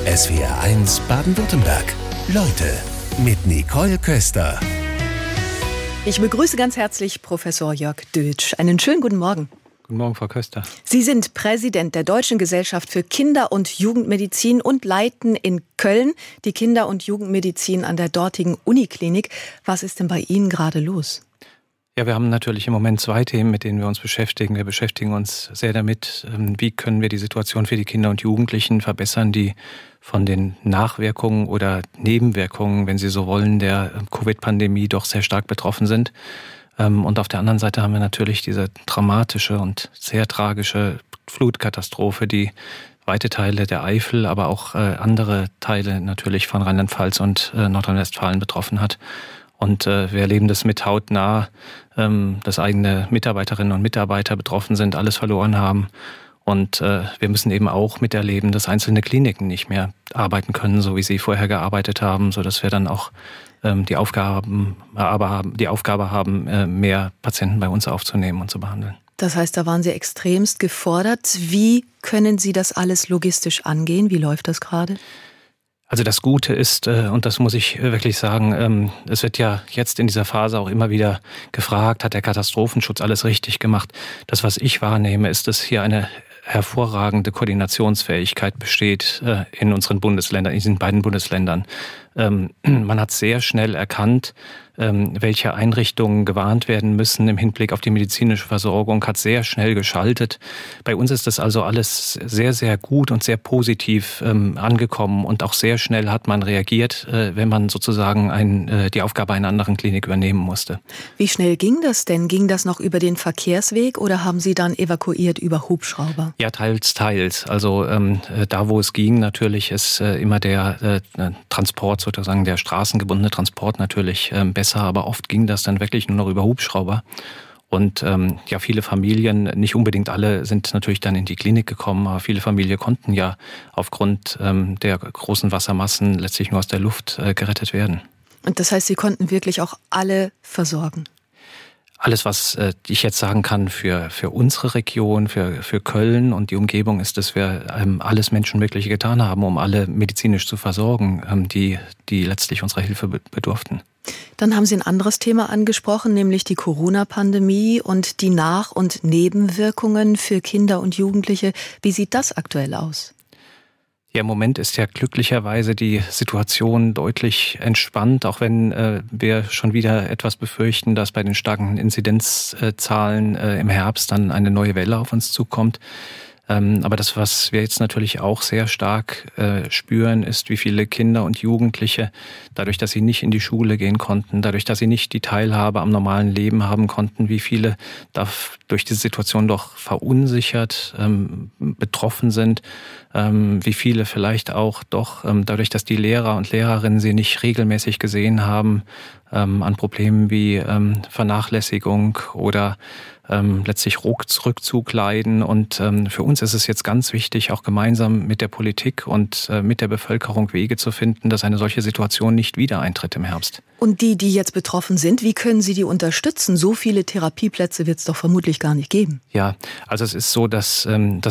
SWR1 Baden-Württemberg. Leute mit Nicole Köster. Ich begrüße ganz herzlich Professor Jörg Dötsch. Einen schönen guten Morgen. Guten Morgen, Frau Köster. Sie sind Präsident der Deutschen Gesellschaft für Kinder- und Jugendmedizin und leiten in Köln die Kinder- und Jugendmedizin an der dortigen Uniklinik. Was ist denn bei Ihnen gerade los? Ja, wir haben natürlich im Moment zwei Themen, mit denen wir uns beschäftigen. Wir beschäftigen uns sehr damit, wie können wir die Situation für die Kinder und Jugendlichen verbessern, die von den Nachwirkungen oder Nebenwirkungen, wenn Sie so wollen, der Covid-Pandemie doch sehr stark betroffen sind. Und auf der anderen Seite haben wir natürlich diese dramatische und sehr tragische Flutkatastrophe, die weite Teile der Eifel, aber auch andere Teile natürlich von Rheinland-Pfalz und Nordrhein-Westfalen betroffen hat. Und wir erleben das mit hautnah, dass eigene Mitarbeiterinnen und Mitarbeiter betroffen sind, alles verloren haben. Und wir müssen eben auch miterleben, dass einzelne Kliniken nicht mehr arbeiten können, so wie sie vorher gearbeitet haben, sodass wir dann auch die Aufgabe haben, mehr Patienten bei uns aufzunehmen und zu behandeln. Das heißt, da waren Sie extremst gefordert. Wie können Sie das alles logistisch angehen? Wie läuft das gerade? Also das Gute ist, und das muss ich wirklich sagen, es wird ja jetzt in dieser Phase auch immer wieder gefragt, hat der Katastrophenschutz alles richtig gemacht? Das, was ich wahrnehme, ist, dass hier eine hervorragende Koordinationsfähigkeit besteht in unseren Bundesländern, in diesen beiden Bundesländern. Man hat sehr schnell erkannt, welche Einrichtungen gewarnt werden müssen im Hinblick auf die medizinische Versorgung, hat sehr schnell geschaltet. Bei uns ist das also alles sehr, sehr gut und sehr positiv angekommen und auch sehr schnell hat man reagiert, wenn man sozusagen die Aufgabe einer anderen Klinik übernehmen musste. Wie schnell ging das denn? Ging das noch über den Verkehrsweg oder haben Sie dann evakuiert über Hubschrauber? Ja, teils. Also da, wo es ging, natürlich ist immer der Transport, sozusagen der straßengebundene Transport natürlich besser, aber oft ging das dann wirklich nur noch über Hubschrauber. Und ja, viele Familien, nicht unbedingt alle, sind natürlich dann in die Klinik gekommen, aber viele Familien konnten ja aufgrund der großen Wassermassen letztlich nur aus der Luft gerettet werden. Und das heißt, Sie konnten wirklich auch alle versorgen? Alles, was ich jetzt sagen kann für unsere Region, für Köln und die Umgebung, ist, dass wir alles Menschenmögliche getan haben, um alle medizinisch zu versorgen, die letztlich unserer Hilfe bedurften. Dann haben Sie ein anderes Thema angesprochen, nämlich die Corona-Pandemie und die Nach- und Nebenwirkungen für Kinder und Jugendliche. Wie sieht das aktuell aus? Ja, im Moment ist ja glücklicherweise die Situation deutlich entspannt, auch wenn wir schon wieder etwas befürchten, dass bei den starken Inzidenzzahlen im Herbst dann eine neue Welle auf uns zukommt. Aber das, was wir jetzt natürlich auch sehr stark spüren, ist, wie viele Kinder und Jugendliche, dadurch, dass sie nicht in die Schule gehen konnten, dadurch, dass sie nicht die Teilhabe am normalen Leben haben konnten, wie viele durch diese Situation doch verunsichert, betroffen sind, wie viele vielleicht auch doch dadurch, dass die Lehrer und Lehrerinnen sie nicht regelmäßig gesehen haben, an Problemen wie Vernachlässigung oder letztlich Rückzug leiden. Und für uns ist es jetzt ganz wichtig, auch gemeinsam mit der Politik und mit der Bevölkerung Wege zu finden, dass eine solche Situation nicht wieder eintritt im Herbst. Und die jetzt betroffen sind, wie können Sie die unterstützen? So viele Therapieplätze wird es doch vermutlich gar nicht geben. Ja, also es ist so, dass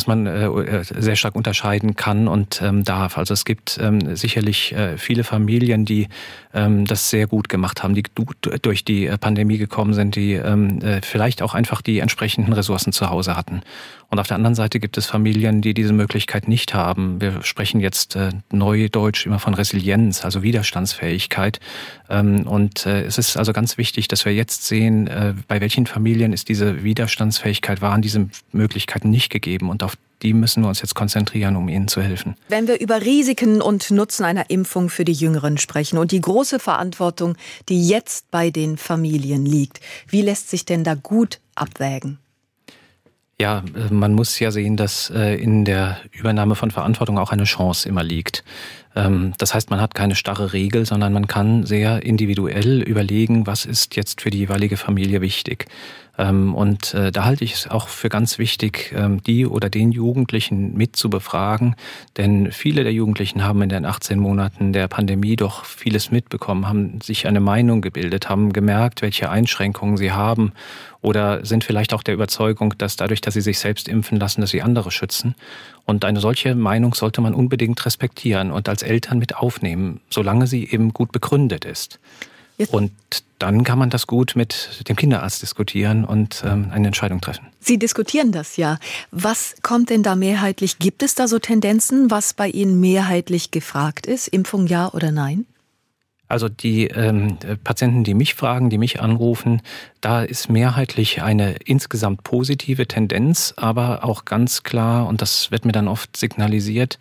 man sehr stark unterscheiden kann und darf. Also es gibt sicherlich viele Familien, die das sehr gut gemacht haben, die gut durch die Pandemie gekommen sind, die vielleicht auch einfach die entsprechenden Ressourcen zu Hause hatten. Und auf der anderen Seite gibt es Familien, die diese Möglichkeit nicht haben. Wir sprechen jetzt neudeutsch immer von Resilienz, also Widerstandsfähigkeit. Und es ist also ganz wichtig, dass wir jetzt sehen, bei welchen Familien ist diese Widerstandsfähigkeit, waren diese Möglichkeiten nicht gegeben. Und auf die müssen wir uns jetzt konzentrieren, um ihnen zu helfen. Wenn wir über Risiken und Nutzen einer Impfung für die Jüngeren sprechen und die große Verantwortung, die jetzt bei den Familien liegt, wie lässt sich denn da gut abwägen? Ja, man muss ja sehen, dass in der Übernahme von Verantwortung auch eine Chance immer liegt. Das heißt, man hat keine starre Regel, sondern man kann sehr individuell überlegen, was ist jetzt für die jeweilige Familie wichtig. Und da halte ich es auch für ganz wichtig, die oder den Jugendlichen mit zu befragen. Denn viele der Jugendlichen haben in den 18 Monaten der Pandemie doch vieles mitbekommen, haben sich eine Meinung gebildet, haben gemerkt, welche Einschränkungen sie haben oder sind vielleicht auch der Überzeugung, dass dadurch, dass sie sich selbst impfen lassen, dass sie andere schützen. Und eine solche Meinung sollte man unbedingt respektieren und als Eltern mit aufnehmen, solange sie eben gut begründet ist. Und dann kann man das gut mit dem Kinderarzt diskutieren und eine Entscheidung treffen. Sie diskutieren das ja. Was kommt denn da mehrheitlich? Gibt es da so Tendenzen, was bei Ihnen mehrheitlich gefragt ist? Impfung ja oder nein? Also die Patienten, die mich fragen, die mich anrufen, da ist mehrheitlich eine insgesamt positive Tendenz, aber auch ganz klar, und das wird mir dann oft signalisiert,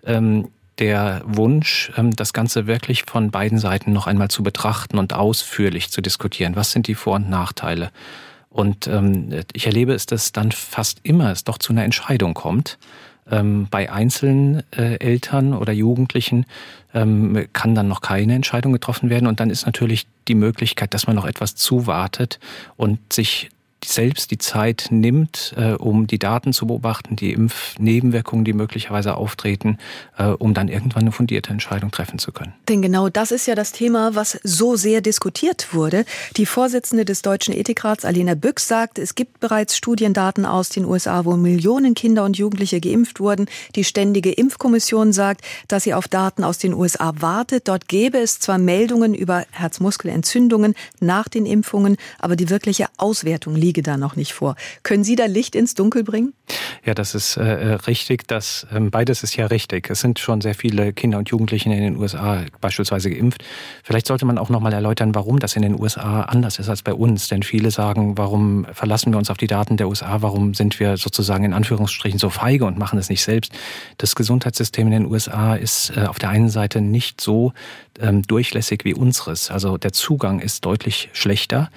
der Wunsch, das Ganze wirklich von beiden Seiten noch einmal zu betrachten und ausführlich zu diskutieren. Was sind die Vor- und Nachteile? Und ich erlebe es, dass dann fast immer es doch zu einer Entscheidung kommt. Bei einzelnen Eltern oder Jugendlichen kann dann noch keine Entscheidung getroffen werden. Und dann ist natürlich die Möglichkeit, dass man noch etwas zuwartet und sich selbst die Zeit nimmt, um die Daten zu beobachten, die Impfnebenwirkungen, die möglicherweise auftreten, um dann irgendwann eine fundierte Entscheidung treffen zu können. Denn genau das ist ja das Thema, was so sehr diskutiert wurde. Die Vorsitzende des Deutschen Ethikrats, Alena Büchs, sagt, es gibt bereits Studiendaten aus den USA, wo Millionen Kinder und Jugendliche geimpft wurden. Die Ständige Impfkommission sagt, dass sie auf Daten aus den USA wartet. Dort gäbe es zwar Meldungen über Herzmuskelentzündungen nach den Impfungen, aber die wirkliche Auswertung liege da noch nicht vor. Können Sie da Licht ins Dunkel bringen? Ja, das ist richtig. Beides ist ja richtig. Es sind schon sehr viele Kinder und Jugendliche in den USA beispielsweise geimpft. Vielleicht sollte man auch noch mal erläutern, warum das in den USA anders ist als bei uns. Denn viele sagen, warum verlassen wir uns auf die Daten der USA? Warum sind wir sozusagen in Anführungsstrichen so feige und machen es nicht selbst? Das Gesundheitssystem in den USA ist auf der einen Seite nicht so durchlässig wie unseres. Also der Zugang ist deutlich schlechter.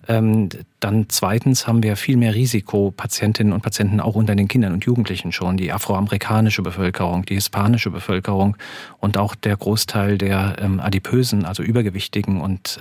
Dann zweitens haben wir viel mehr Risikopatientinnen und Patienten auch unter den Kindern und Jugendlichen schon. Die afroamerikanische Bevölkerung, die hispanische Bevölkerung und auch der Großteil der adipösen, also übergewichtigen und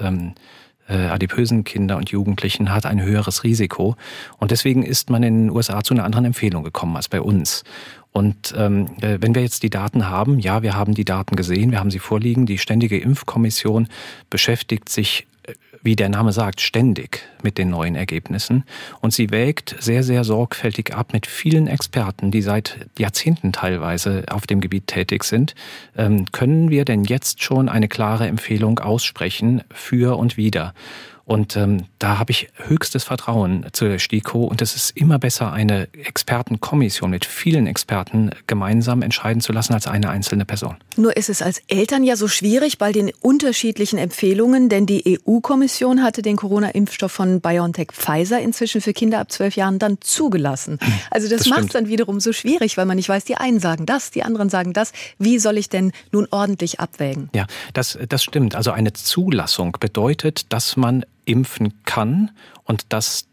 adipösen Kinder und Jugendlichen hat ein höheres Risiko. Und deswegen ist man in den USA zu einer anderen Empfehlung gekommen als bei uns. Und wenn wir jetzt die Daten haben, ja, wir haben die Daten gesehen, wir haben sie vorliegen. Die Ständige Impfkommission beschäftigt sich, wie der Name sagt, ständig mit den neuen Ergebnissen. Und sie wägt sehr, sehr sorgfältig ab mit vielen Experten, die seit Jahrzehnten teilweise auf dem Gebiet tätig sind. Können wir denn jetzt schon eine klare Empfehlung aussprechen für und wider? Und da habe ich höchstes Vertrauen zu der STIKO. Und es ist immer besser, eine Expertenkommission mit vielen Experten gemeinsam entscheiden zu lassen, als eine einzelne Person. Nur ist es als Eltern ja so schwierig bei den unterschiedlichen Empfehlungen, denn die EU-Kommission hatte den Corona-Impfstoff von BioNTech-Pfizer inzwischen für Kinder ab 12 Jahren dann zugelassen. Also das macht es dann wiederum so schwierig, weil man nicht weiß, die einen sagen das, die anderen sagen das. Wie soll ich denn nun ordentlich abwägen? Ja, das stimmt. Also eine Zulassung bedeutet, dass man impfen kann und dass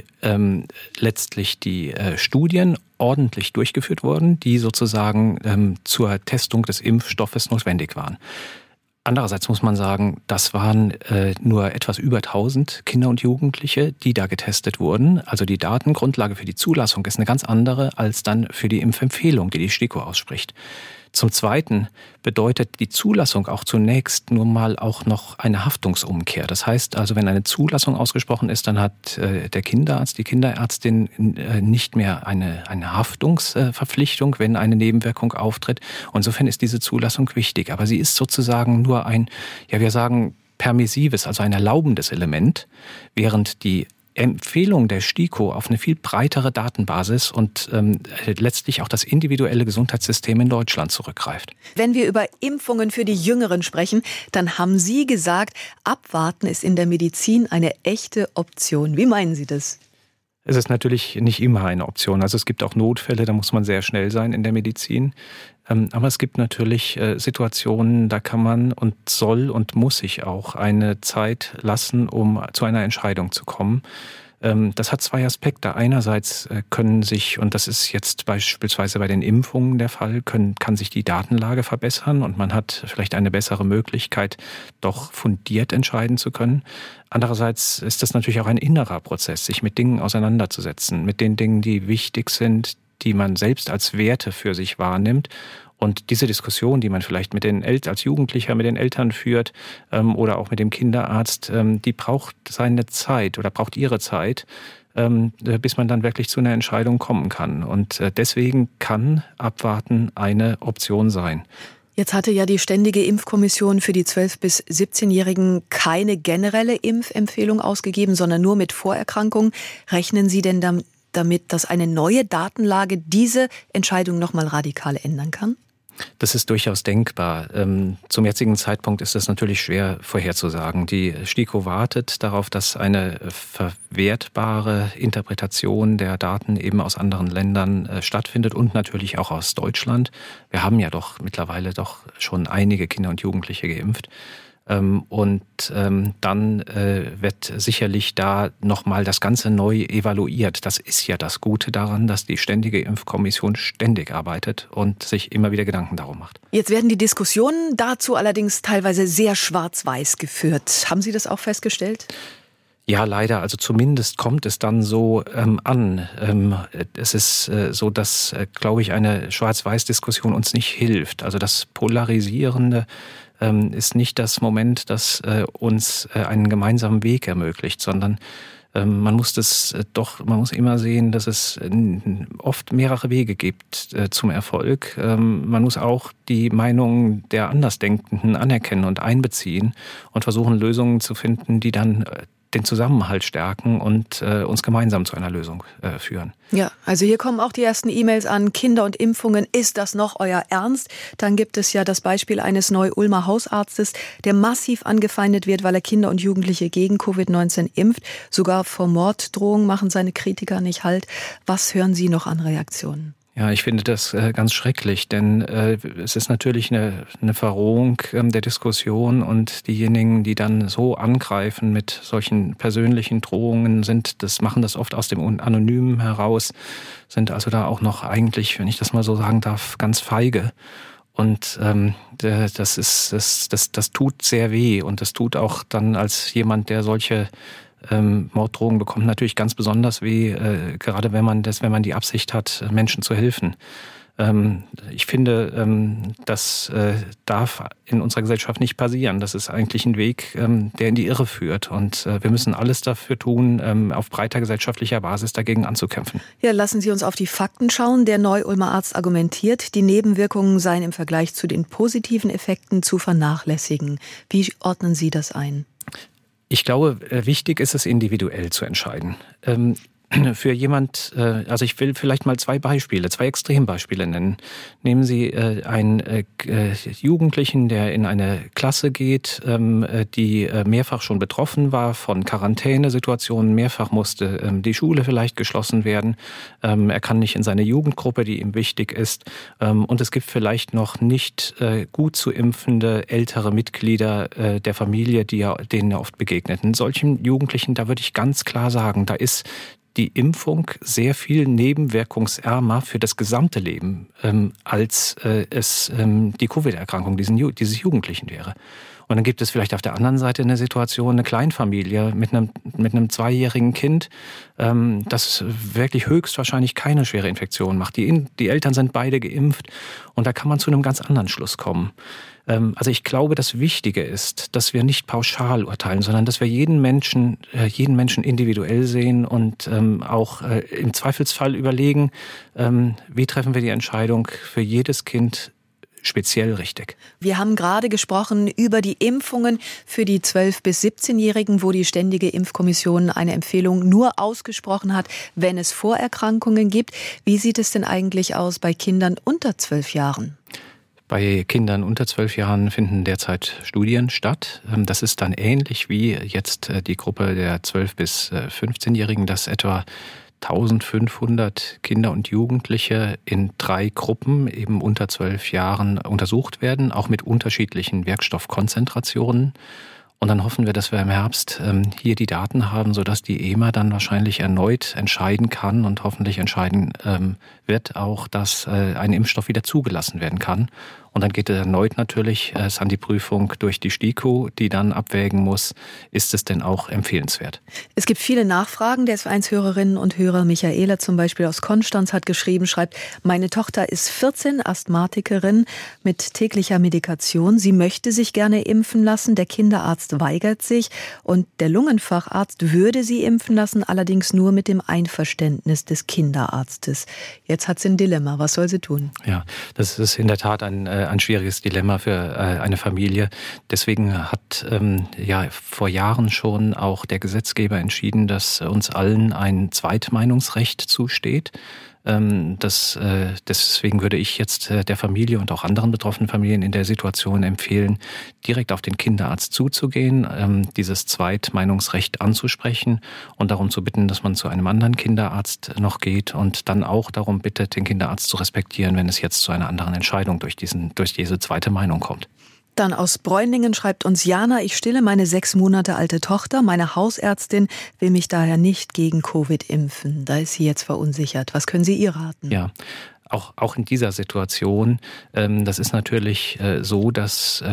letztlich die Studien ordentlich durchgeführt wurden, die sozusagen zur Testung des Impfstoffes notwendig waren. Andererseits muss man sagen, das waren nur etwas über 1000 Kinder und Jugendliche, die da getestet wurden. Also die Datengrundlage für die Zulassung ist eine ganz andere als dann für die Impfempfehlung, die die STIKO ausspricht. Zum Zweiten bedeutet die Zulassung auch zunächst nur mal auch noch eine Haftungsumkehr. Das heißt also, wenn eine Zulassung ausgesprochen ist, dann hat der Kinderarzt, die Kinderärztin nicht mehr eine Haftungsverpflichtung, wenn eine Nebenwirkung auftritt. Insofern ist diese Zulassung wichtig. Aber sie ist sozusagen nur ein, ja, wir sagen permissives, also ein erlaubendes Element, während die Empfehlung der STIKO auf eine viel breitere Datenbasis und letztlich auch das individuelle Gesundheitssystem in Deutschland zurückgreift. Wenn wir über Impfungen für die Jüngeren sprechen, dann haben Sie gesagt, abwarten ist in der Medizin eine echte Option. Wie meinen Sie das? Es ist natürlich nicht immer eine Option. Also es gibt auch Notfälle, da muss man sehr schnell sein in der Medizin. Aber es gibt natürlich Situationen, da kann man und soll und muss sich auch eine Zeit lassen, um zu einer Entscheidung zu kommen. Das hat zwei Aspekte. Einerseits können sich, und das ist jetzt beispielsweise bei den Impfungen der Fall, kann sich die Datenlage verbessern und man hat vielleicht eine bessere Möglichkeit, doch fundiert entscheiden zu können. Andererseits ist das natürlich auch ein innerer Prozess, sich mit Dingen auseinanderzusetzen, mit den Dingen, die wichtig sind, die man selbst als Werte für sich wahrnimmt. Und diese Diskussion, die man vielleicht als Jugendlicher mit den Eltern führt oder auch mit dem Kinderarzt, die braucht seine Zeit oder braucht ihre Zeit. bis man dann wirklich zu einer Entscheidung kommen kann. Und deswegen kann Abwarten eine Option sein. Jetzt hatte ja die Ständige Impfkommission für die 12- bis 17-Jährigen keine generelle Impfempfehlung ausgegeben, sondern nur mit Vorerkrankungen. Rechnen Sie denn damit, dass eine neue Datenlage diese Entscheidung nochmal radikal ändern kann? Das ist durchaus denkbar. Zum jetzigen Zeitpunkt ist es natürlich schwer vorherzusagen. Die STIKO wartet darauf, dass eine verwertbare Interpretation der Daten eben aus anderen Ländern stattfindet und natürlich auch aus Deutschland. Wir haben ja doch mittlerweile doch schon einige Kinder und Jugendliche geimpft. Und dann wird sicherlich da nochmal das Ganze neu evaluiert. Das ist ja das Gute daran, dass die Ständige Impfkommission ständig arbeitet und sich immer wieder Gedanken darum macht. Jetzt werden die Diskussionen dazu allerdings teilweise sehr schwarz-weiß geführt. Haben Sie das auch festgestellt? Ja, leider. Also zumindest kommt es dann so an. Es ist so, dass, glaube ich, eine Schwarz-Weiß-Diskussion uns nicht hilft. Also das Polarisierende ist nicht das Moment, das uns einen gemeinsamen Weg ermöglicht, sondern man muss immer sehen, dass es oft mehrere Wege gibt zum Erfolg. Man muss auch die Meinung der Andersdenkenden anerkennen und einbeziehen und versuchen, Lösungen zu finden, die dann den Zusammenhalt stärken und uns gemeinsam zu einer Lösung führen. Ja, also hier kommen auch die ersten E-Mails an. Kinder und Impfungen, ist das noch euer Ernst? Dann gibt es ja das Beispiel eines Neu-Ulmer Hausarztes, der massiv angefeindet wird, weil er Kinder und Jugendliche gegen Covid-19 impft. Sogar vor Morddrohungen machen seine Kritiker nicht Halt. Was hören Sie noch an Reaktionen? Ja, ich finde das ganz schrecklich, denn es ist natürlich eine Verrohung der Diskussion und diejenigen, die dann so angreifen mit solchen persönlichen Drohungen machen das oft aus dem Anonymen heraus, sind also da auch noch eigentlich, wenn ich das mal so sagen darf, ganz feige. Und das tut sehr weh und das tut auch dann als jemand, der solche Morddrohungen bekommt, natürlich ganz besonders weh, gerade wenn man die Absicht hat, Menschen zu helfen. Ich finde, das darf in unserer Gesellschaft nicht passieren. Das ist eigentlich ein Weg, der in die Irre führt. Und wir müssen alles dafür tun, auf breiter gesellschaftlicher Basis dagegen anzukämpfen. Ja, lassen Sie uns auf die Fakten schauen. Der Neu-Ulmer Arzt argumentiert, die Nebenwirkungen seien im Vergleich zu den positiven Effekten zu vernachlässigen. Wie ordnen Sie das ein? Ich glaube, wichtig ist es, individuell zu entscheiden. Für jemand, also ich will vielleicht mal zwei Extrembeispiele nennen. Nehmen Sie einen Jugendlichen, der in eine Klasse geht, die mehrfach schon betroffen war von Quarantänesituationen, mehrfach musste die Schule vielleicht geschlossen werden. Er kann nicht in seine Jugendgruppe, die ihm wichtig ist. Und es gibt vielleicht noch nicht gut zu impfende ältere Mitglieder der Familie, denen er oft begegnet. In solchen Jugendlichen, da würde ich ganz klar sagen, da ist die Impfung sehr viel nebenwirkungsärmer für das gesamte Leben, als es die Covid-Erkrankung dieses Jugendlichen wäre. Und dann gibt es vielleicht auf der anderen Seite eine Situation, eine Kleinfamilie mit einem 2-jährigen Kind, das wirklich höchstwahrscheinlich keine schwere Infektion macht. Die Eltern sind beide geimpft und da kann man zu einem ganz anderen Schluss kommen. Also ich glaube, das Wichtige ist, dass wir nicht pauschal urteilen, sondern dass wir jeden Menschen individuell sehen und auch im Zweifelsfall überlegen, wie treffen wir die Entscheidung für jedes Kind speziell richtig. Wir haben gerade gesprochen über die Impfungen für die 12- bis 17-Jährigen, wo die Ständige Impfkommission eine Empfehlung nur ausgesprochen hat, wenn es Vorerkrankungen gibt. Wie sieht es denn eigentlich aus bei Kindern unter 12 Jahren? Bei Kindern unter 12 Jahren finden derzeit Studien statt. Das ist dann ähnlich wie jetzt die Gruppe der 12- bis 15-Jährigen, dass etwa 1500 Kinder und Jugendliche in 3 Gruppen eben unter 12 Jahren untersucht werden, auch mit unterschiedlichen Wirkstoffkonzentrationen. Und dann hoffen wir, dass wir im Herbst hier die Daten haben, sodass die EMA dann wahrscheinlich erneut entscheiden kann und hoffentlich entscheiden wird auch, dass ein Impfstoff wieder zugelassen werden kann. Und dann geht es erneut natürlich an die Prüfung durch die STIKO, die dann abwägen muss, ist es denn auch empfehlenswert. Es gibt viele Nachfragen. Der S1-Hörerinnen und Hörer Michaela zum Beispiel aus Konstanz hat geschrieben, schreibt, meine Tochter ist 14, Asthmatikerin mit täglicher Medikation. Sie möchte sich gerne impfen lassen. Der Kinderarzt weigert sich und der Lungenfacharzt würde sie impfen lassen, allerdings nur mit dem Einverständnis des Kinderarztes. Jetzt hat sie ein Dilemma. Was soll sie tun? Ja, das ist in der Tat ein schwieriges Dilemma für eine Familie. Deswegen hat vor Jahren schon auch der Gesetzgeber entschieden, dass uns allen ein Zweitmeinungsrecht zusteht. Deswegen würde ich jetzt der Familie und auch anderen betroffenen Familien in der Situation empfehlen, direkt auf den Kinderarzt zuzugehen, dieses Zweitmeinungsrecht anzusprechen und darum zu bitten, dass man zu einem anderen Kinderarzt noch geht und dann auch darum bittet, den Kinderarzt zu respektieren, wenn es jetzt zu einer anderen Entscheidung durch diese zweite Meinung kommt. Dann aus Bräuningen schreibt uns Jana, ich stille meine 6 Monate alte Tochter. Meine Hausärztin will mich daher nicht gegen Covid impfen. Da ist sie jetzt verunsichert. Was können Sie ihr raten? Ja, auch in dieser Situation, das ist natürlich so, dass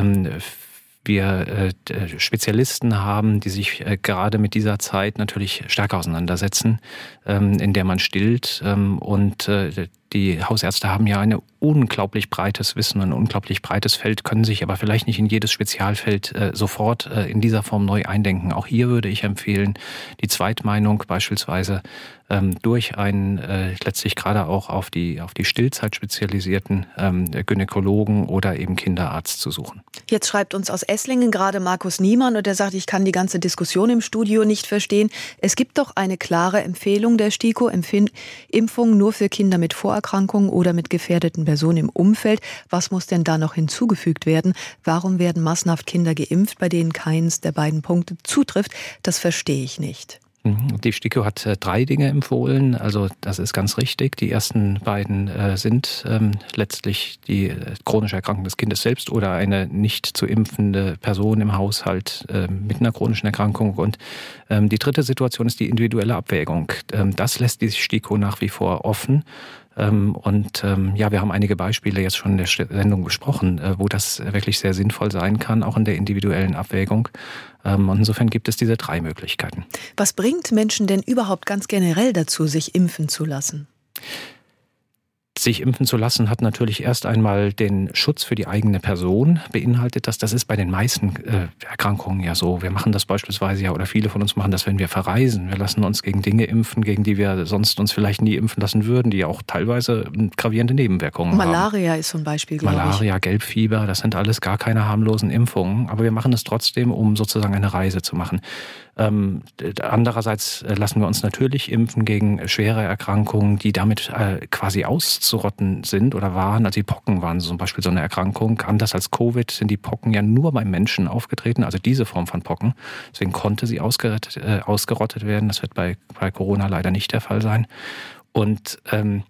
wir Spezialisten haben, die sich gerade mit dieser Zeit natürlich stärker auseinandersetzen, in der man stillt. Und die Hausärzte haben ja ein unglaublich breites Wissen, ein unglaublich breites Feld, können sich aber vielleicht nicht in jedes Spezialfeld sofort in dieser Form neu eindenken. Auch hier würde ich empfehlen, die Zweitmeinung beispielsweise durch einen letztlich gerade auch auf die Stillzeit spezialisierten Gynäkologen oder eben Kinderarzt zu suchen. Jetzt schreibt uns aus Esslingen gerade Markus Niemann und er sagt, ich kann die ganze Diskussion im Studio nicht verstehen. Es gibt doch eine klare Empfehlung der STIKO, Impfung nur für Kinder mit Vorerkrankungen oder mit gefährdeten Personen im Umfeld. Was muss denn da noch hinzugefügt werden? Warum werden massenhaft Kinder geimpft, bei denen keins der beiden Punkte zutrifft? Das verstehe ich nicht. Die STIKO hat 3 Dinge empfohlen, also das ist ganz richtig. Die ersten beiden sind letztlich die chronische Erkrankung des Kindes selbst oder eine nicht zu impfende Person im Haushalt mit einer chronischen Erkrankung. Und die dritte Situation ist die individuelle Abwägung. Das lässt die STIKO nach wie vor offen. Wir haben einige Beispiele jetzt schon in der Sendung besprochen, wo das wirklich sehr sinnvoll sein kann, auch in der individuellen Abwägung. Und insofern gibt es diese 3 Möglichkeiten. Was bringt Menschen denn überhaupt ganz generell dazu, sich impfen zu lassen? Sich impfen zu lassen hat natürlich erst einmal den Schutz für die eigene Person beinhaltet. Das ist bei den meisten Erkrankungen ja so. Wir machen das beispielsweise ja, oder viele von uns machen das, wenn wir verreisen. Wir lassen uns gegen Dinge impfen, gegen die wir sonst uns vielleicht nie impfen lassen würden, die ja auch teilweise gravierende Nebenwirkungen haben. Malaria ist so ein Beispiel, glaube ich. Malaria, Gelbfieber, das sind alles gar keine harmlosen Impfungen. Aber wir machen es trotzdem, um sozusagen eine Reise zu machen. Andererseits lassen wir uns natürlich impfen gegen schwere Erkrankungen, die damit quasi auszurotten sind oder waren. Also die Pocken waren zum Beispiel so eine Erkrankung. Anders als Covid sind die Pocken ja nur beim Menschen aufgetreten, also diese Form von Pocken. Deswegen konnte sie ausgerottet werden. Das wird bei Corona leider nicht der Fall sein. Und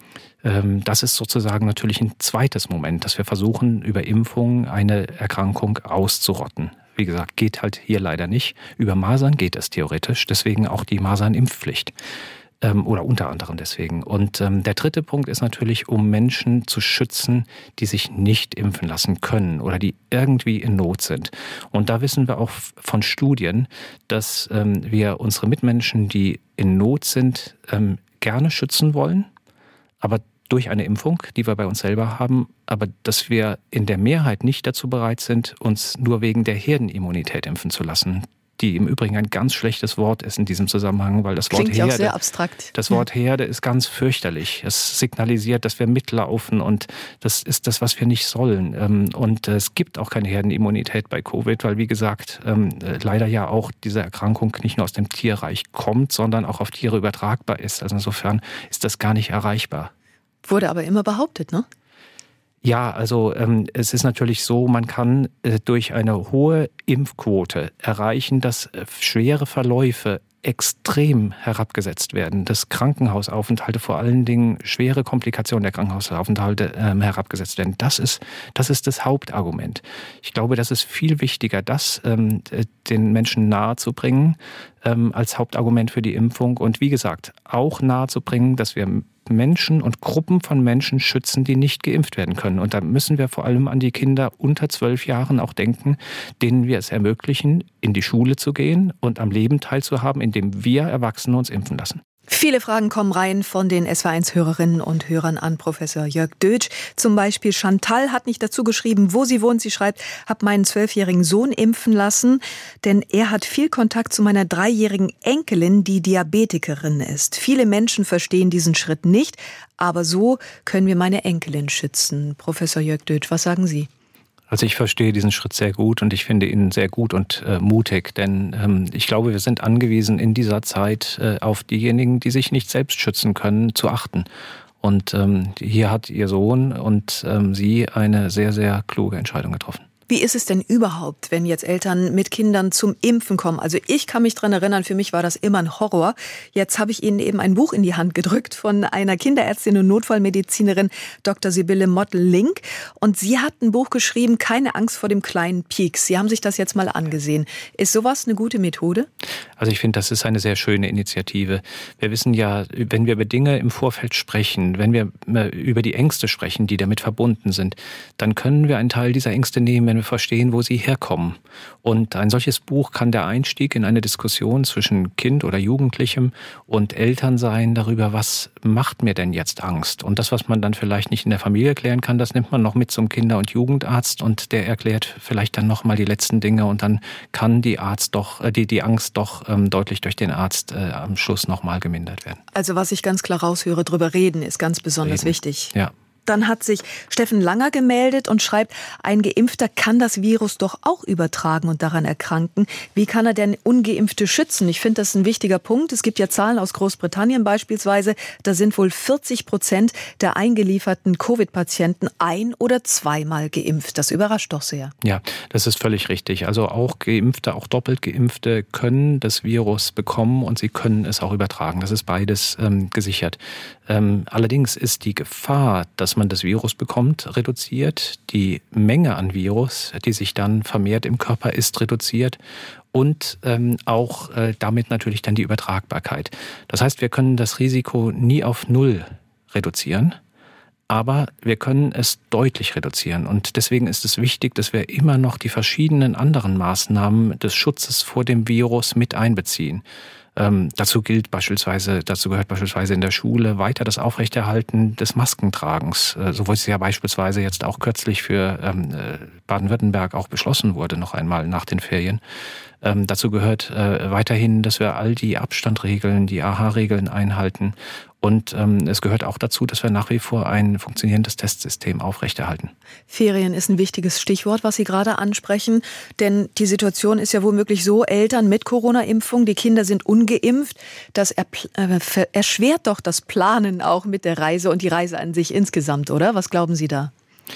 das ist sozusagen natürlich ein zweites Moment, dass wir versuchen, über Impfungen eine Erkrankung auszurotten. Wie gesagt, geht halt hier leider nicht. Über Masern geht es theoretisch, deswegen auch die Masernimpfpflicht. Oder unter anderem deswegen. Und der dritte Punkt ist natürlich, um Menschen zu schützen, die sich nicht impfen lassen können oder die irgendwie in Not sind. Und da wissen wir auch von Studien, dass wir unsere Mitmenschen, die in Not sind, gerne schützen wollen, aber durch eine Impfung, die wir bei uns selber haben, aber dass wir in der Mehrheit nicht dazu bereit sind, uns nur wegen der Herdenimmunität impfen zu lassen, die im Übrigen ein ganz schlechtes Wort ist in diesem Zusammenhang, weil das Wort Herde... Klingt auch sehr abstrakt. Das Wort Herde ist ganz fürchterlich. Es signalisiert, dass wir mitlaufen und das ist das, was wir nicht sollen. Und es gibt auch keine Herdenimmunität bei Covid, weil, wie gesagt, leider ja auch diese Erkrankung nicht nur aus dem Tierreich kommt, sondern auch auf Tiere übertragbar ist. Also insofern ist das gar nicht erreichbar. Wurde aber immer behauptet, ne? Ja, also es ist natürlich so, man kann durch eine hohe Impfquote erreichen, dass schwere Verläufe extrem herabgesetzt werden, dass Krankenhausaufenthalte, vor allen Dingen schwere Komplikationen der Krankenhausaufenthalte herabgesetzt werden. Das ist das Hauptargument. Ich glaube, das ist viel wichtiger, das den Menschen nahezubringen als Hauptargument für die Impfung und wie gesagt, auch nahezubringen, dass wir Menschen und Gruppen von Menschen schützen, die nicht geimpft werden können. Und da müssen wir vor allem an die Kinder unter 12 Jahren auch denken, denen wir es ermöglichen, in die Schule zu gehen und am Leben teilzuhaben, indem wir Erwachsene uns impfen lassen. Viele Fragen kommen rein von den SWR1-Hörerinnen und Hörern an Professor Jörg Dötsch. Zum Beispiel Chantal hat nicht dazu geschrieben, wo sie wohnt. Sie schreibt, habe meinen 12-jährigen Sohn impfen lassen, denn er hat viel Kontakt zu meiner 3-jährigen Enkelin, die Diabetikerin ist. Viele Menschen verstehen diesen Schritt nicht, aber so können wir meine Enkelin schützen. Professor Jörg Dötsch, was sagen Sie? Also ich verstehe diesen Schritt sehr gut und ich finde ihn sehr gut und mutig, denn ich glaube, wir sind angewiesen in dieser Zeit auf diejenigen, die sich nicht selbst schützen können, zu achten. Und hier hat Ihr Sohn und Sie eine sehr, sehr kluge Entscheidung getroffen. Wie ist es denn überhaupt, wenn jetzt Eltern mit Kindern zum Impfen kommen? Also ich kann mich dran erinnern, für mich war das immer ein Horror. Jetzt habe ich Ihnen eben ein Buch in die Hand gedrückt von einer Kinderärztin und Notfallmedizinerin, Dr. Sibylle Mottl-Link. Und sie hat ein Buch geschrieben, Keine Angst vor dem kleinen Pieks. Sie haben sich das jetzt mal angesehen. Ist sowas eine gute Methode? Also ich finde, das ist eine sehr schöne Initiative. Wir wissen ja, wenn wir über Dinge im Vorfeld sprechen, wenn wir über die Ängste sprechen, die damit verbunden sind, dann können wir einen Teil dieser Ängste nehmen, wenn wir verstehen, wo sie herkommen. Und ein solches Buch kann der Einstieg in eine Diskussion zwischen Kind oder Jugendlichem und Eltern sein darüber, was macht mir denn jetzt Angst? Und das, was man dann vielleicht nicht in der Familie klären kann, das nimmt man noch mit zum Kinder- und Jugendarzt und der erklärt vielleicht dann nochmal die letzten Dinge und dann kann die Angst doch deutlich durch den Arzt am Schluss nochmal gemindert werden. Also was ich ganz klar raushöre, drüber reden ist ganz besonders wichtig. Ja. Dann hat sich Steffen Langer gemeldet und schreibt, ein Geimpfter kann das Virus doch auch übertragen und daran erkranken. Wie kann er denn Ungeimpfte schützen? Ich finde, das ist ein wichtiger Punkt. Es gibt ja Zahlen aus Großbritannien beispielsweise. Da sind wohl 40% der eingelieferten Covid-Patienten ein- oder zweimal geimpft. Das überrascht doch sehr. Ja, das ist völlig richtig. Also auch Geimpfte, auch doppelt Geimpfte können das Virus bekommen und sie können es auch übertragen. Das ist beides gesichert. Allerdings ist die Gefahr, dass man das Virus bekommt, reduziert. Die Menge an Virus, die sich dann vermehrt im Körper ist, reduziert. Und auch damit natürlich dann die Übertragbarkeit. Das heißt, wir können das Risiko nie auf 0 reduzieren. Aber wir können es deutlich reduzieren. Und deswegen ist es wichtig, dass wir immer noch die verschiedenen anderen Maßnahmen des Schutzes vor dem Virus mit einbeziehen. Dazu gehört beispielsweise in der Schule weiter das Aufrechterhalten des Maskentragens. So wurde es ja beispielsweise jetzt auch kürzlich für Baden-Württemberg auch beschlossen wurde, noch einmal nach den Ferien. Dazu gehört weiterhin, dass wir all die Abstandregeln, die AHA-Regeln einhalten. Und es gehört auch dazu, dass wir nach wie vor ein funktionierendes Testsystem aufrechterhalten. Ferien ist ein wichtiges Stichwort, was Sie gerade ansprechen. Denn die Situation ist ja womöglich so, Eltern mit Corona-Impfung, die Kinder sind ungeimpft. Das erschwert doch das Planen auch mit der Reise und die Reise an sich insgesamt, oder? Was glauben Sie da?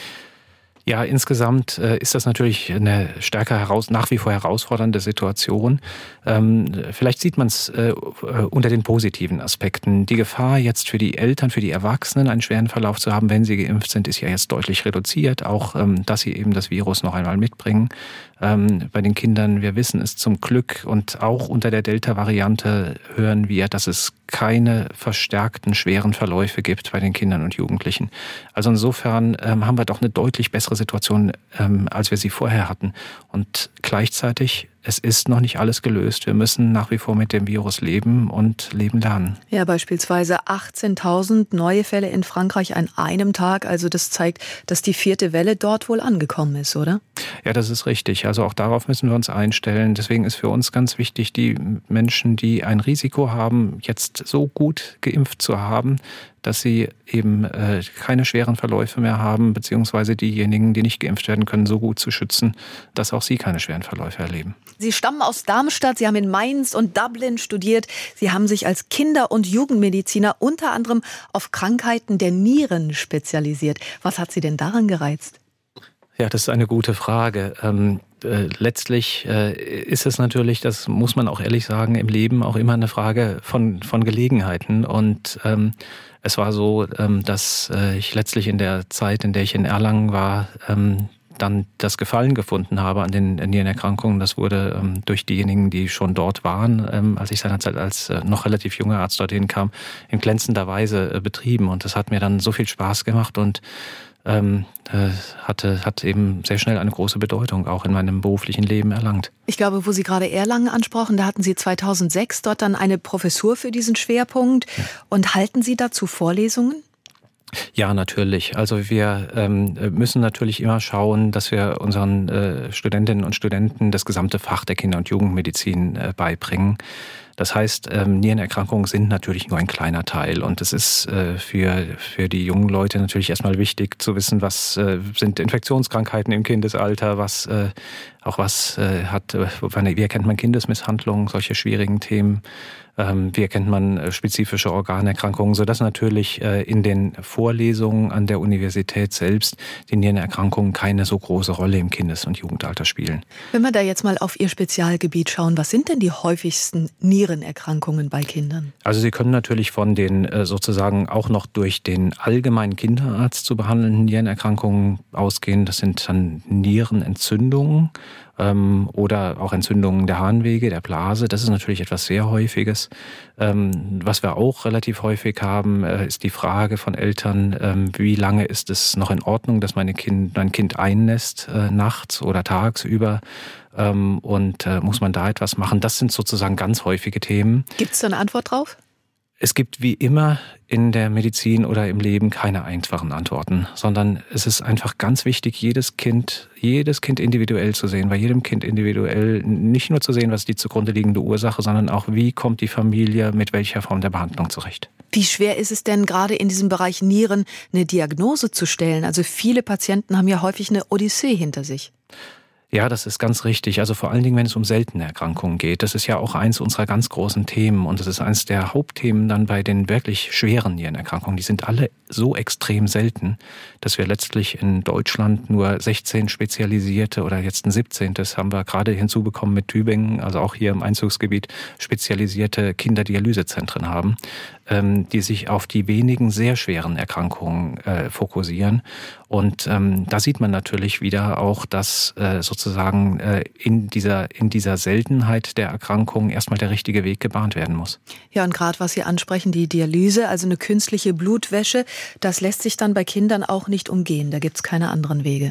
Ja, insgesamt ist das natürlich eine nach wie vor herausfordernde Situation. Vielleicht sieht man es unter den positiven Aspekten. Die Gefahr jetzt für die Eltern, für die Erwachsenen einen schweren Verlauf zu haben, wenn sie geimpft sind, ist ja jetzt deutlich reduziert. Auch, dass sie eben das Virus noch einmal mitbringen. Bei den Kindern, wir wissen es zum Glück und auch unter der Delta-Variante hören wir, dass es keine verstärkten schweren Verläufe gibt bei den Kindern und Jugendlichen. Also insofern haben wir doch eine deutlich bessere Situation, als wir sie vorher hatten. Und gleichzeitig, es ist noch nicht alles gelöst. Wir müssen nach wie vor mit dem Virus leben und leben lernen. Ja, beispielsweise 18.000 neue Fälle in Frankreich an einem Tag. Also das zeigt, dass die 4. Welle dort wohl angekommen ist, oder? Ja, das ist richtig. Also auch darauf müssen wir uns einstellen. Deswegen ist für uns ganz wichtig, die Menschen, die ein Risiko haben, jetzt so gut geimpft zu haben, dass sie eben keine schweren Verläufe mehr haben, beziehungsweise diejenigen, die nicht geimpft werden können, so gut zu schützen, dass auch sie keine schweren Verläufe erleben. Sie stammen aus Darmstadt, Sie haben in Mainz und Dublin studiert. Sie haben sich als Kinder- und Jugendmediziner unter anderem auf Krankheiten der Nieren spezialisiert. Was hat Sie denn daran gereizt? Ja, das ist eine gute Frage. Letztlich ist es natürlich, das muss man auch ehrlich sagen, im Leben auch immer eine Frage von Gelegenheiten. Und es war so, dass ich letztlich in der Zeit, in der ich in Erlangen war, dann das Gefallen gefunden habe an den Nierenerkrankungen, das wurde durch diejenigen, die schon dort waren, als ich seinerzeit als noch relativ junger Arzt dorthin kam, in glänzender Weise betrieben. Und das hat mir dann so viel Spaß gemacht und hat eben sehr schnell eine große Bedeutung auch in meinem beruflichen Leben erlangt. Ich glaube, wo Sie gerade Erlangen ansprachen, da hatten Sie 2006 dort dann eine Professur für diesen Schwerpunkt. Ja. Und halten Sie dazu Vorlesungen? Ja, natürlich. Also wir müssen natürlich immer schauen, dass wir unseren Studentinnen und Studenten das gesamte Fach der Kinder- und Jugendmedizin beibringen. Das heißt, Nierenerkrankungen sind natürlich nur ein kleiner Teil und es ist für die jungen Leute natürlich erstmal wichtig zu wissen, was sind Infektionskrankheiten im Kindesalter, wie erkennt man Kindesmisshandlungen, solche schwierigen Themen. Wie erkennt man spezifische Organerkrankungen, sodass natürlich in den Vorlesungen an der Universität selbst die Nierenerkrankungen keine so große Rolle im Kindes- und Jugendalter spielen. Wenn wir da jetzt mal auf Ihr Spezialgebiet schauen, was sind denn die häufigsten Nierenerkrankungen bei Kindern? Also Sie können natürlich von den sozusagen auch noch durch den allgemeinen Kinderarzt zu behandelnden Nierenerkrankungen ausgehen. Das sind dann Nierenentzündungen oder auch Entzündungen der Harnwege, der Blase. Das ist natürlich etwas sehr Häufiges. Was wir auch relativ häufig haben, ist die Frage von Eltern, wie lange ist es noch in Ordnung, dass mein Kind einnässt, nachts oder tagsüber, und muss man da etwas machen? Das sind sozusagen ganz häufige Themen. Gibt es da eine Antwort drauf? Es gibt wie immer in der Medizin oder im Leben keine einfachen Antworten, sondern es ist einfach ganz wichtig, jedes Kind individuell zu sehen, bei jedem Kind individuell nicht nur zu sehen, was ist die zugrunde liegende Ursache, sondern auch, wie kommt die Familie mit welcher Form der Behandlung zurecht. Wie schwer ist es denn gerade in diesem Bereich Nieren eine Diagnose zu stellen? Also viele Patienten haben ja häufig eine Odyssee hinter sich. Ja, das ist ganz richtig. Also vor allen Dingen, wenn es um seltene Erkrankungen geht. Das ist ja auch eins unserer ganz großen Themen und das ist eins der Hauptthemen dann bei den wirklich schweren Nierenerkrankungen. Die sind alle so extrem selten, dass wir letztlich in Deutschland nur 16 spezialisierte oder jetzt ein 17. haben wir gerade hinzubekommen mit Tübingen, also auch hier im Einzugsgebiet spezialisierte Kinderdialysezentren haben, die sich auf die wenigen sehr schweren Erkrankungen fokussieren. Und da sieht man natürlich wieder auch, dass sozusagen in dieser Seltenheit der Erkrankungen erstmal der richtige Weg gebahnt werden muss. Ja, und gerade was Sie ansprechen, die Dialyse, also eine künstliche Blutwäsche, das lässt sich dann bei Kindern auch nicht umgehen. Da gibt es keine anderen Wege.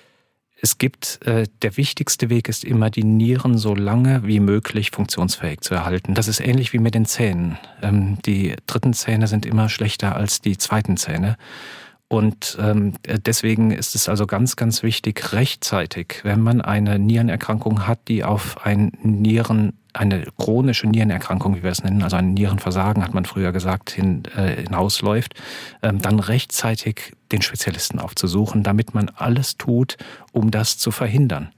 Der wichtigste Weg ist immer, die Nieren so lange wie möglich funktionsfähig zu erhalten. Das ist ähnlich wie mit den Zähnen. Die dritten Zähne sind immer schlechter als die zweiten Zähne. Und deswegen ist es also ganz, ganz wichtig, rechtzeitig, wenn man eine Nierenerkrankung hat, die auf eine chronische Nierenerkrankung, wie wir es nennen, also ein Nierenversagen, hat man früher gesagt, hinausläuft, dann rechtzeitig den Spezialisten aufzusuchen, damit man alles tut, um das zu verhindern.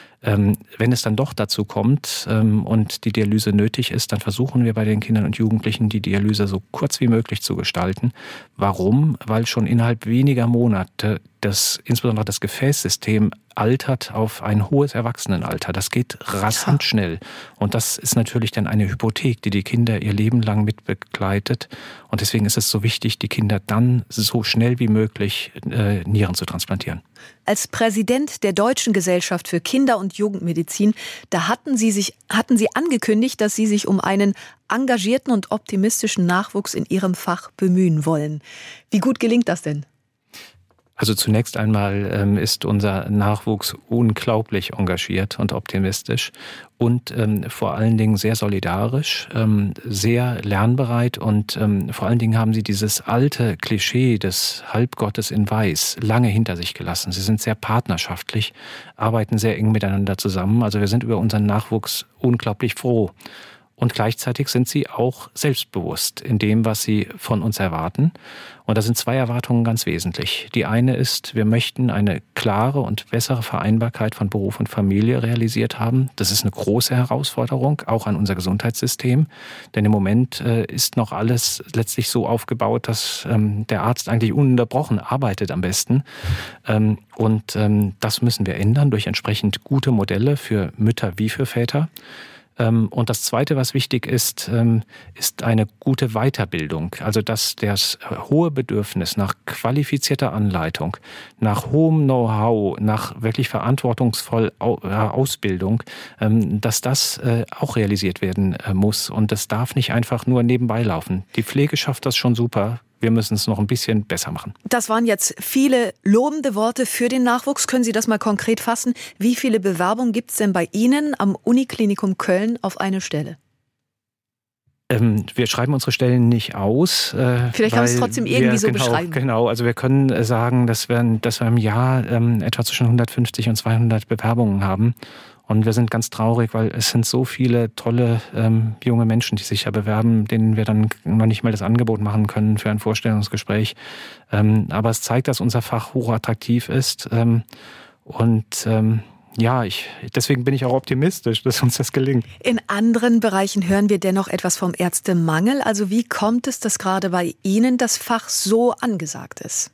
Wenn es dann doch dazu kommt und die Dialyse nötig ist, dann versuchen wir bei den Kindern und Jugendlichen, die Dialyse so kurz wie möglich zu gestalten. Warum? Weil schon innerhalb weniger Monate insbesondere das Gefäßsystem altert auf ein hohes Erwachsenenalter. Das geht rasant schnell. Und das ist natürlich dann eine Hypothek, die Kinder ihr Leben lang mitbegleitet. Und deswegen ist es so wichtig, die Kinder dann so schnell wie möglich Nieren zu transplantieren. Als Präsident der Deutschen Gesellschaft für Kinder- und Jugendmedizin, da hatten Sie angekündigt, dass Sie sich um einen engagierten und optimistischen Nachwuchs in Ihrem Fach bemühen wollen. Wie gut gelingt das denn? Also zunächst einmal ist unser Nachwuchs unglaublich engagiert und optimistisch und vor allen Dingen sehr solidarisch, sehr lernbereit und vor allen Dingen haben sie dieses alte Klischee des Halbgottes in Weiß lange hinter sich gelassen. Sie sind sehr partnerschaftlich, arbeiten sehr eng miteinander zusammen. Also wir sind über unseren Nachwuchs unglaublich froh. Und gleichzeitig sind sie auch selbstbewusst in dem, was sie von uns erwarten. Und da sind zwei Erwartungen ganz wesentlich. Die eine ist, wir möchten eine klare und bessere Vereinbarkeit von Beruf und Familie realisiert haben. Das ist eine große Herausforderung, auch an unser Gesundheitssystem. Denn im Moment ist noch alles letztlich so aufgebaut, dass der Arzt eigentlich ununterbrochen arbeitet am besten. Und das müssen wir ändern durch entsprechend gute Modelle für Mütter wie für Väter. Und das Zweite, was wichtig ist, ist eine gute Weiterbildung. Also dass das hohe Bedürfnis nach qualifizierter Anleitung, nach hohem Know-how, nach wirklich verantwortungsvoll Ausbildung, dass das auch realisiert werden muss. Und das darf nicht einfach nur nebenbei laufen. Die Pflege schafft das schon super. Wir müssen es noch ein bisschen besser machen. Das waren jetzt viele lobende Worte für den Nachwuchs. Können Sie das mal konkret fassen? Wie viele Bewerbungen gibt es denn bei Ihnen am Uniklinikum Köln auf eine Stelle? Wir schreiben unsere Stellen nicht aus. Vielleicht kann man es trotzdem irgendwie so beschreiben. Genau, also wir können sagen, dass wir im Jahr etwa zwischen 150 und 200 Bewerbungen haben. Und wir sind ganz traurig, weil es sind so viele tolle junge Menschen, die sich ja bewerben, denen wir dann noch nicht mal das Angebot machen können für ein Vorstellungsgespräch. Aber es zeigt, dass unser Fach hochattraktiv ist. Deswegen bin ich auch optimistisch, dass uns das gelingt. In anderen Bereichen hören wir dennoch etwas vom Ärztemangel. Also wie kommt es, dass gerade bei Ihnen das Fach so angesagt ist?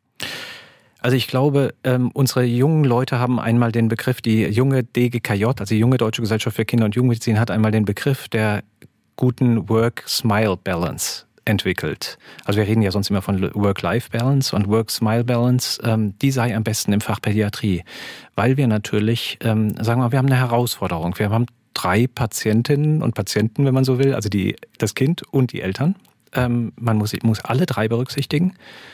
Also ich glaube, unsere jungen Leute haben einmal den Begriff, die junge DGKJ, also die junge Deutsche Gesellschaft für Kinder- und Jugendmedizin, hat einmal den Begriff der guten Work-Smile-Balance entwickelt. Also wir reden ja sonst immer von Work-Life-Balance und Work-Smile-Balance. Die sei am besten im Fach Pädiatrie, weil wir natürlich, wir haben eine Herausforderung. Wir haben 3 Patientinnen und Patienten, wenn man so will, also das Kind und die Eltern. Man muss alle 3 berücksichtigen.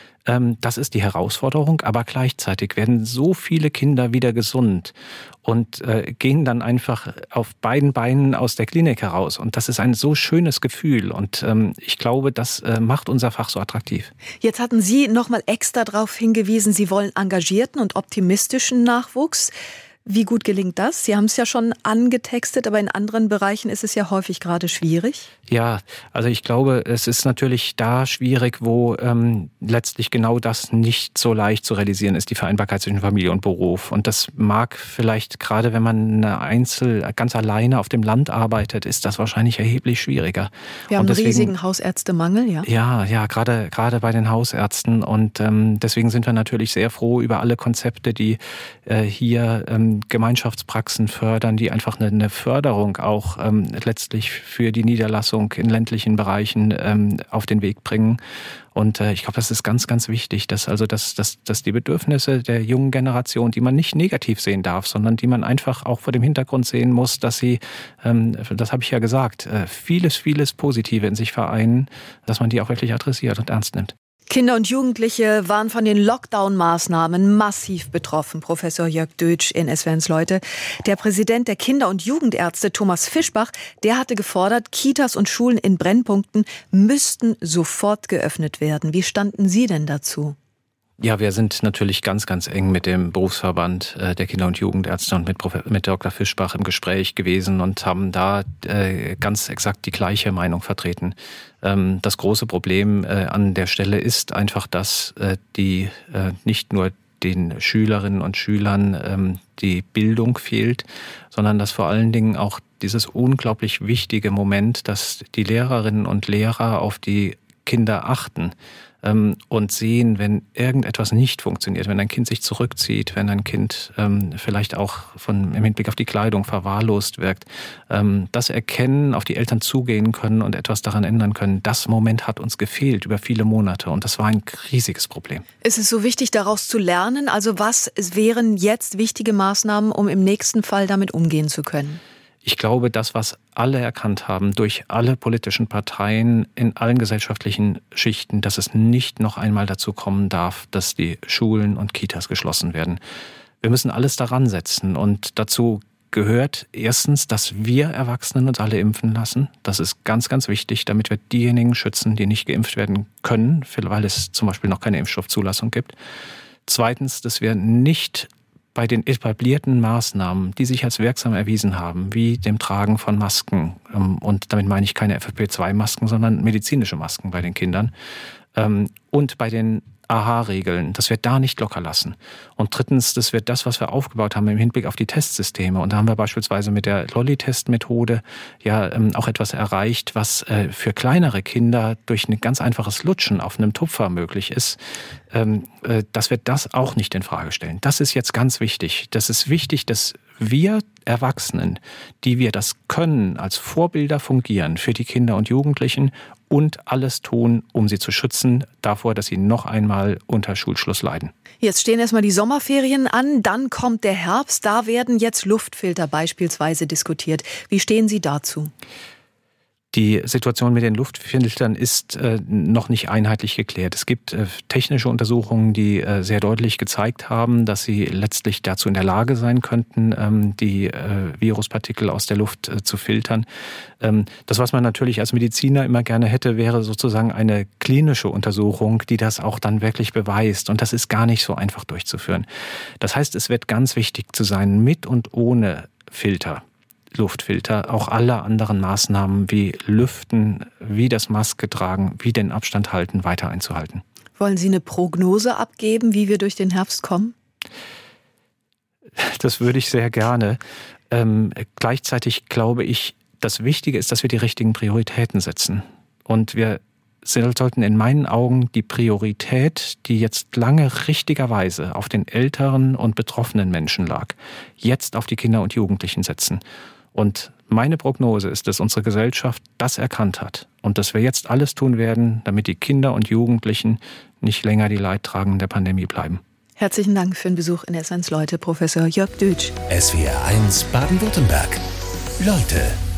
Das ist die Herausforderung, aber gleichzeitig werden so viele Kinder wieder gesund und gehen dann einfach auf beiden Beinen aus der Klinik heraus. Und das ist ein so schönes Gefühl und ich glaube, das macht unser Fach so attraktiv. Jetzt hatten Sie noch mal extra darauf hingewiesen, Sie wollen engagierten und optimistischen Nachwuchs. Wie gut gelingt das? Sie haben es ja schon angetextet, aber in anderen Bereichen ist es ja häufig gerade schwierig. Ja, also ich glaube, es ist natürlich da schwierig, wo letztlich genau das nicht so leicht zu realisieren ist, die Vereinbarkeit zwischen Familie und Beruf. Und das mag vielleicht gerade, wenn man ganz alleine auf dem Land arbeitet, ist das wahrscheinlich erheblich schwieriger. Wir haben einen riesigen Hausärztemangel, ja? Ja, gerade bei den Hausärzten. Und deswegen sind wir natürlich sehr froh über alle Konzepte, die hier Gemeinschaftspraxen fördern, die einfach eine Förderung auch letztlich für die Niederlassung in ländlichen Bereichen auf den Weg bringen. Und ich glaube, das ist ganz, ganz wichtig, dass die Bedürfnisse der jungen Generation, die man nicht negativ sehen darf, sondern die man einfach auch vor dem Hintergrund sehen muss, dass sie, das habe ich ja gesagt, vieles Positive in sich vereinen, dass man die auch wirklich adressiert und ernst nimmt. Kinder und Jugendliche waren von den Lockdown-Maßnahmen massiv betroffen. Professor Jörg Dötsch in SWR's Leute. Der Präsident der Kinder- und Jugendärzte, Thomas Fischbach, der hatte gefordert, Kitas und Schulen in Brennpunkten müssten sofort geöffnet werden. Wie standen Sie denn dazu? Ja, wir sind natürlich ganz, ganz eng mit dem Berufsverband der Kinder- und Jugendärzte und mit Dr. Fischbach im Gespräch gewesen und haben da ganz exakt die gleiche Meinung vertreten. Das große Problem an der Stelle ist einfach, dass die nicht nur den Schülerinnen und Schülern die Bildung fehlt, sondern dass vor allen Dingen auch dieses unglaublich wichtige Moment, dass die Lehrerinnen und Lehrer auf die Kinder achten und sehen, wenn irgendetwas nicht funktioniert, wenn ein Kind sich zurückzieht, wenn ein Kind vielleicht auch im Hinblick auf die Kleidung verwahrlost wirkt, das erkennen, auf die Eltern zugehen können und etwas daran ändern können. Das Moment hat uns gefehlt über viele Monate und das war ein riesiges Problem. Ist es so wichtig, daraus zu lernen? Also was wären jetzt wichtige Maßnahmen, um im nächsten Fall damit umgehen zu können? Ich glaube, das, was alle erkannt haben, durch alle politischen Parteien in allen gesellschaftlichen Schichten, dass es nicht noch einmal dazu kommen darf, dass die Schulen und Kitas geschlossen werden. Wir müssen alles daran setzen und dazu gehört erstens, dass wir Erwachsenen uns alle impfen lassen. Das ist ganz, ganz wichtig, damit wir diejenigen schützen, die nicht geimpft werden können, weil es zum Beispiel noch keine Impfstoffzulassung gibt. Zweitens, dass wir nicht bei den etablierten Maßnahmen, die sich als wirksam erwiesen haben, wie dem Tragen von Masken, und damit meine ich keine FFP2-Masken, sondern medizinische Masken bei den Kindern, und bei den AHA-Regeln, dass wir da nicht locker lassen. Und drittens, dass wir das, was wir aufgebaut haben im Hinblick auf die Testsysteme, und da haben wir beispielsweise mit der Lolli-Test-Methode ja auch etwas erreicht, was für kleinere Kinder durch ein ganz einfaches Lutschen auf einem Tupfer möglich ist, dass wir das auch nicht in Frage stellen. Das ist jetzt ganz wichtig. Das ist wichtig, dass wir Erwachsenen, die wir das können, als Vorbilder fungieren für die Kinder und Jugendlichen und alles tun, um sie zu schützen davor, dass sie noch einmal unter Schulschluss leiden. Jetzt stehen erstmal die Sommerferien an, dann kommt der Herbst, da werden jetzt Luftfilter beispielsweise diskutiert. Wie stehen Sie dazu? Die Situation mit den Luftfiltern ist noch nicht einheitlich geklärt. Es gibt technische Untersuchungen, die sehr deutlich gezeigt haben, dass sie letztlich dazu in der Lage sein könnten, die Viruspartikel aus der Luft zu filtern. Das, was man natürlich als Mediziner immer gerne hätte, wäre sozusagen eine klinische Untersuchung, die das auch dann wirklich beweist. Und das ist gar nicht so einfach durchzuführen. Das heißt, es wird ganz wichtig zu sein, mit und ohne Luftfilter, auch alle anderen Maßnahmen wie Lüften, wie das Maske tragen, wie den Abstand halten, weiter einzuhalten. Wollen Sie eine Prognose abgeben, wie wir durch den Herbst kommen? Das würde ich sehr gerne. Gleichzeitig glaube ich, das Wichtige ist, dass wir die richtigen Prioritäten setzen. Und wir sollten in meinen Augen die Priorität, die jetzt lange richtigerweise auf den älteren und betroffenen Menschen lag, jetzt auf die Kinder und Jugendlichen setzen. Und meine Prognose ist, dass unsere Gesellschaft das erkannt hat und dass wir jetzt alles tun werden, damit die Kinder und Jugendlichen nicht länger die Leidtragenden der Pandemie bleiben. Herzlichen Dank für den Besuch in S1 Leute, Professor Jörg Dütsch. SWR1 Baden-Württemberg. Leute.